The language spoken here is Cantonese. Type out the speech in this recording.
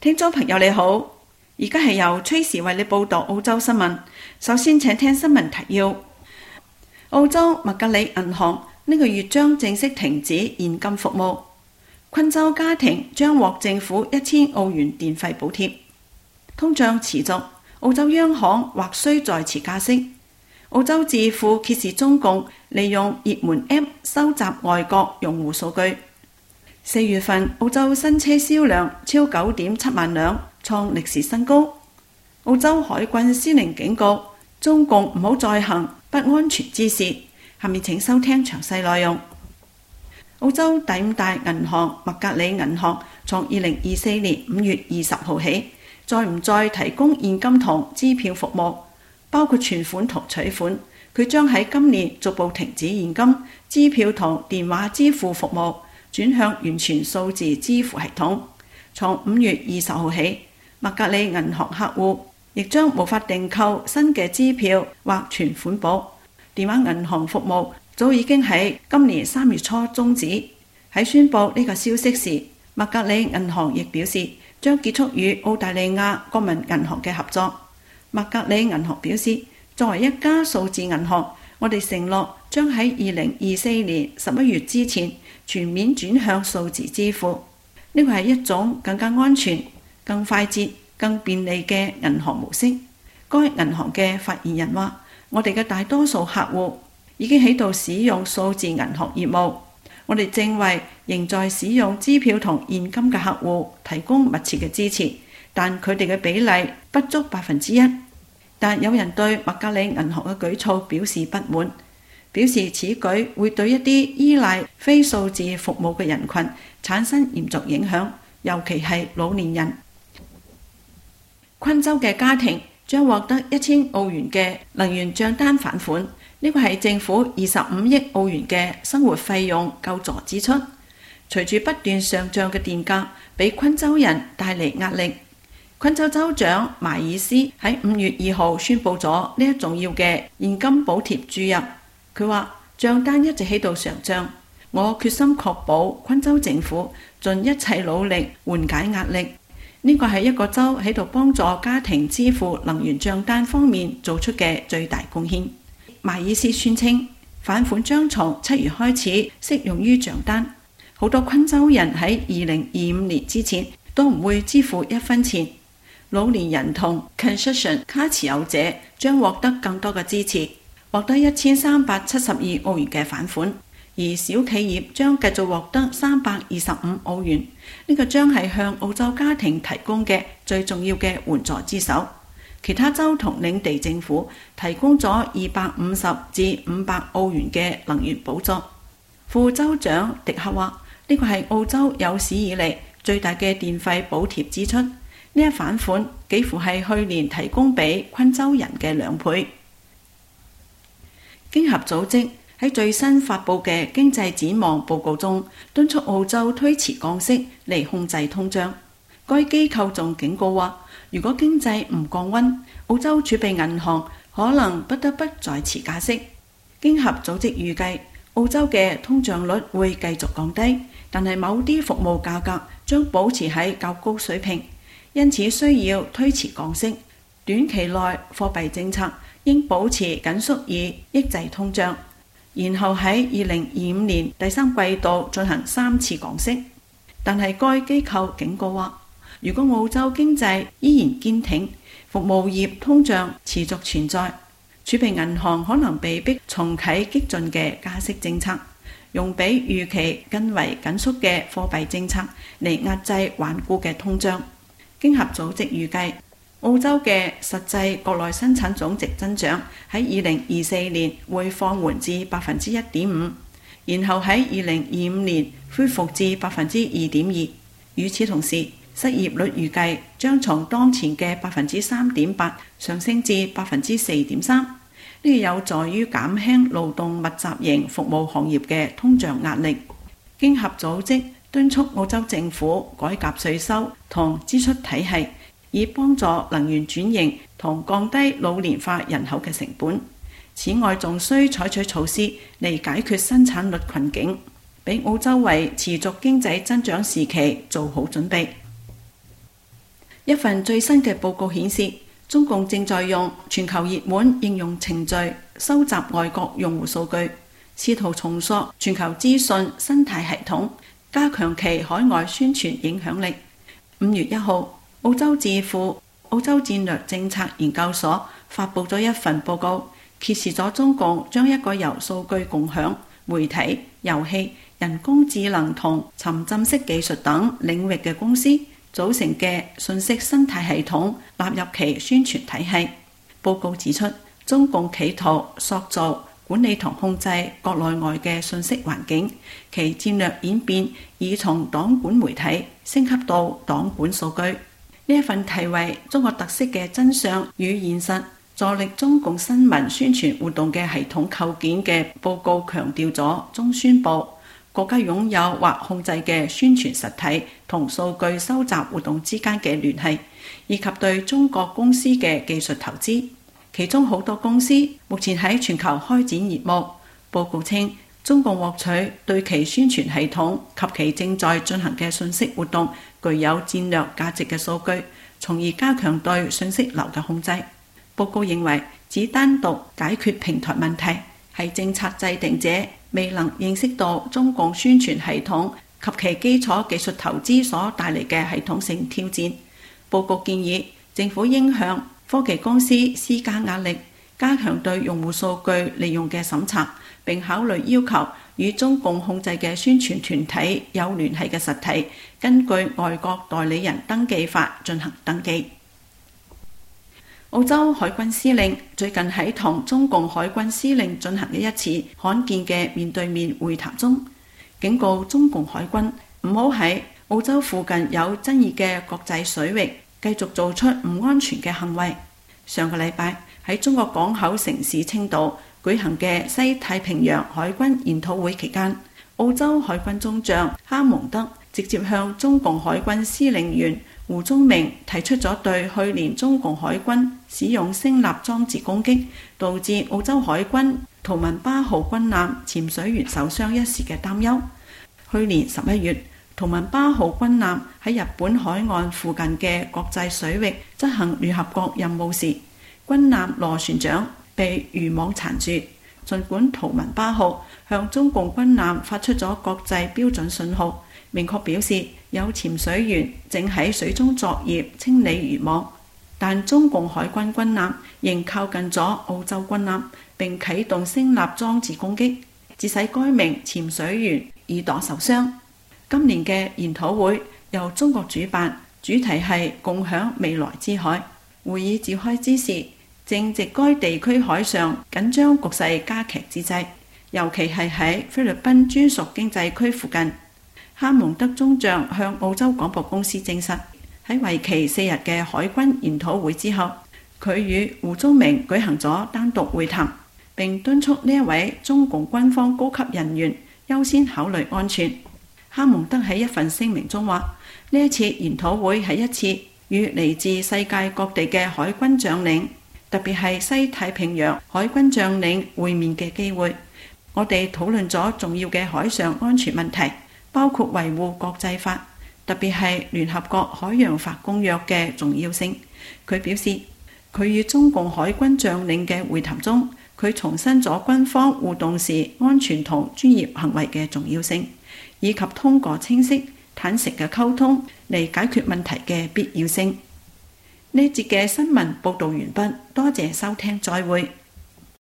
聽眾朋友你好，而家係由崔時為你報道澳洲新聞。首先請聽新聞提要。澳洲麥格里銀行呢個月將正式停止現金服務。昆州家庭將獲政府1000澳元電費補貼。通脹持續，澳洲央行或需再次加息。澳洲智庫揭示中共利用熱門 App 收集外國用戶數據。4月份澳洲新車銷量超9.7萬輛，創歷史新高。澳洲海軍司令警告中共唔好再行不安全之事。下面請收聽詳細內容。澳洲第5大銀行麥格里銀行從2024年5月20號起，再唔再提供現金同支票服務，包括存款同取款。佢將喺今年逐步停止現金、支票同電話支付服務，轉向完全數字支付系統。從5月20號起，麥格里銀行客戶亦將無法訂購新嘅支票或存款簿。電話銀行服務早已經喺今年3月初終止。喺宣布呢個消息時，麥格里銀行亦表示將結束與澳大利亞國民銀行嘅合作。麥格里銀行表示，作為一家數字銀行，我哋承諾將喺2024年11月之前全面轉向數字支付。呢個係一種更加安全、更快捷、更便利嘅銀行模式。該銀行嘅發言人話，我哋嘅大多數客戶已經喺度使用數字銀行業務。我哋正為仍在使用支票同現金嘅客戶提供密切嘅支持，但佢哋嘅比例不足1%。但有人對麥格里銀行嘅舉措表示不滿，表示此舉會對一啲依賴非數字服務嘅人群產生嚴重影響，尤其係老年人。昆州嘅家庭將獲得1000澳元嘅能源帳單返款，呢個係政府25億澳元嘅生活費用救助支出。隨住不斷上漲嘅電價，俾昆州人帶嚟壓力。昆州州長邁爾斯喺5月2號宣布咗呢一重要嘅現金補貼注入。佢話帳單一直喺度上漲，我決心確保昆州政府盡一切努力緩解壓力。呢個係一個州喺度幫助家庭支付能源帳單方面做出嘅最大貢獻。邁爾斯宣稱返款將從7月開始適用於帳單。好多昆州人喺2025年之前都唔會支付1分錢。老年人同 concession 卡持有者將獲得更多嘅支持，獲得1372澳元嘅返款，而小企業將繼續獲得325澳元。呢個將係向澳洲家庭提供嘅最重要嘅援助之手。其他州同領地政府提供咗250至500澳元嘅能源補助。副州長迪克話，呢個係澳洲有史以嚟最大嘅電費補貼支出。呢一返款幾乎係去年提供俾昆州人嘅2倍。經合組織喺最新發佈嘅經濟展望報告中，敦促澳洲推遲降息嚟控制通脹。該機構仲警告話，如果經濟唔降溫，澳洲儲備銀行可能不得不再次加息。經合組織預計澳洲嘅通脹率會繼續降低，但係某啲服務價格將保持喺較高水平。因此需要推遲降息，短期內貨幣政策應保持緊縮以抑制通脹，然後喺2025年第3季度進行3次降息。但係該機構警告話，如果澳洲經濟依然堅挺，服務業通脹持續存在，儲備銀行可能被迫重啟激進嘅加息政策，用比預期更為緊縮嘅貨幣政策嚟壓制頑固嘅通脹。經合組織預計，澳洲嘅實際國內生產總值增長喺2024年會放緩至1.5%，然後喺2025年恢復至2.2%。與此同時，失業率預計將從當前嘅3.8%上升至4.3%。呢個有助於減輕勞動密集型服務行業嘅通脹壓力。經合組織敦促澳洲政府改革稅收同支出體系，以幫助能源轉型同降低老年化人口嘅成本。此外，仲需採取措施嚟解決生產率困境，俾澳洲為持續經濟增長時期做好準備。 一份最新嘅報告顯示，中共正在用全球熱門應用程序收集外國用戶數據，試圖重塑全球資訊生態系統，加強其海外宣傳影響力。5月1號，澳洲智庫澳洲戰略政策研究所發布咗一份報告，揭示咗中共將一個由數據共享、媒體、遊戲、人工智能同沉浸式技術等領域嘅公司組成嘅信息生態系統納入其宣傳體系。報告指出，中共企圖塑造、管理同控制國內外嘅信息環境，其戰略演變已從黨管媒體升級到黨管數據。呢一份題為《中國特色嘅真相與現實：助力中共新聞宣傳活動嘅系統構建》嘅報告強調咗中宣部國家擁有或控制嘅宣傳實體同數據收集活動之間嘅聯繫，以及對中國公司嘅技術投資，其中好多公司目前喺全球開展業務。報告稱，中共獲取對其宣傳系統及其正在進行嘅信息活動具有戰略價值嘅數據，從而加強對信息流嘅控制。報告認為，只單獨解決平台問題係政策制定者未能認識到中共宣傳系統及其基礎技術投資所帶嚟嘅系統性挑戰。報告建議政府應向科技公司施加壓力，加強對用戶數據利用嘅審查，並考慮要求與中共控制嘅宣傳團體有聯繫嘅實體根據外國代理人登記法進行登記。澳洲海軍司令最近喺同中共海軍司令進行嘅一次罕見嘅面對面會談中，警告中共海軍唔好喺澳洲附近有爭議嘅國際水域繼續做出唔安全嘅行為。上個禮拜喺中國港口城市青島舉行嘅西太平洋海軍研討會期間，澳洲海軍中將哈蒙德直接向中共海軍司令員胡宗明提出咗對去年中共海軍使用聲納裝置攻擊，導致澳洲海軍圖文巴號軍艦潛水員受傷一事嘅擔憂。去年11月，圖文巴號軍艦喺日本海岸附近嘅國際水域執行聯合國任務時，軍艦螺旋槳被漁網纏住。儘管圖文巴號向中共軍艦發出咗國際標準信號，明確表示有潛水員正喺水中作業清理漁網，但中共海軍軍艦仍靠近咗澳洲軍艦，並啟動聲納裝置攻擊，致使該名潛水員耳朵受傷。今年嘅研討會由中國主辦，主題係共享未來之海。會議召開之時，正值該地區海上緊張局勢加劇之際，尤其係喺菲律賓專屬經濟區附近。哈蒙德中將向澳洲廣播公司證實，喺為期4日嘅海軍研討會之後，佢與胡宗明舉行咗單獨會談，並敦促呢一位中共軍方高級人員優先考慮安全。哈蒙德喺一份聲明中話，呢一次研討會係一次與嚟自世界各地嘅海軍將領，特別係西太平洋海軍將領會面嘅機會。我哋討論咗重要嘅海上安全問題，包括維護國際法，特別係聯合國海洋法公約嘅重要性。佢表示，佢與中共海軍將領嘅會談中，佢重申咗軍方互動時安全同專業行為嘅重要性，以及通過清晰坦誠嘅溝通嚟解決問題嘅必要性。呢節嘅新聞報導完畢，多謝收聽，再會。